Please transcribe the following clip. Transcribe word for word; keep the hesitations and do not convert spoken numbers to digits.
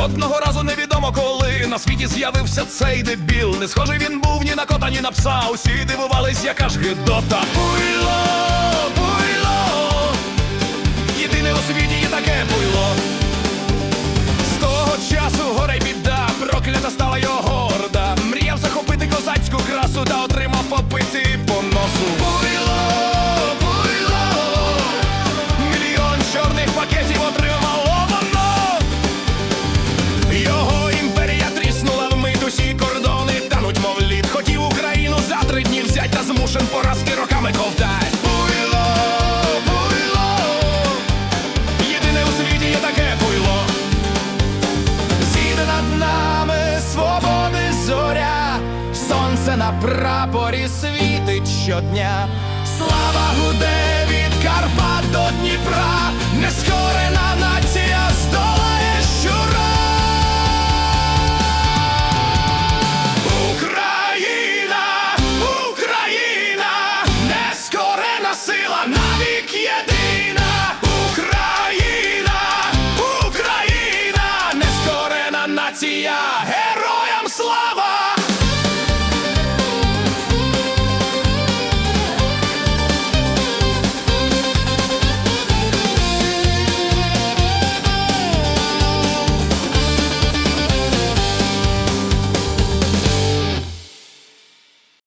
Одного разу невідомо коли на світі з'явився цей дебіл. Не схожий він був ні на кота, ні на пса. Усі дивувались, яка ж гидота. Буйло, буйло, єдине у світі є таке буйло. З того часу горе й біда, проклята стала його орда. Мріяв захопити козацьку красу та отримав по пиці по носу. Буйло, буйло, мільйон чорних пакетів отримало воно. Його імперія тріснула вмить, усі кордони тануть, мов лід. Хотів Україну за три дні взять, та змушен поразки роками ковтать. Буйло, буйло, єдине у світі є таке буйло. Зійде над нами свободи зоря, сонце на прапорі світить щодня. Слава гуде від Карпат до Дніпра, нескорена нація здолає щура. Україна, Україна, нескорена сила, навік єдина. Україна, Україна, нескорена нація, героям слава!